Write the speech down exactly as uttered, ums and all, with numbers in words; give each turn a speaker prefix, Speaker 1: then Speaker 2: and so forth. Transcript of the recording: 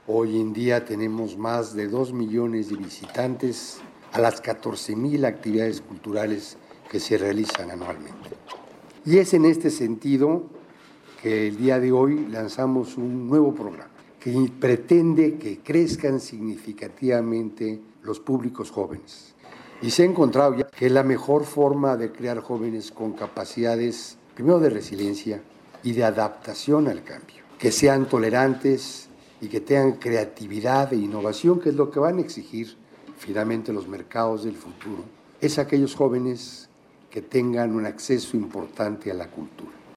Speaker 1: Hoy en día tenemos más de dos millones de visitantes a las catorce mil actividades culturales que se realizan anualmente. Y es en este sentido que el día de hoy lanzamos un nuevo programa que pretende que crezcan significativamente los públicos jóvenes. Y se ha encontrado ya que es la mejor forma de crear jóvenes con capacidades, primero de resiliencia y de adaptación al cambio, que sean tolerantes y que tengan creatividad e innovación, que es lo que van a exigir finalmente los mercados del futuro, es aquellos jóvenes que tengan un acceso importante a la cultura.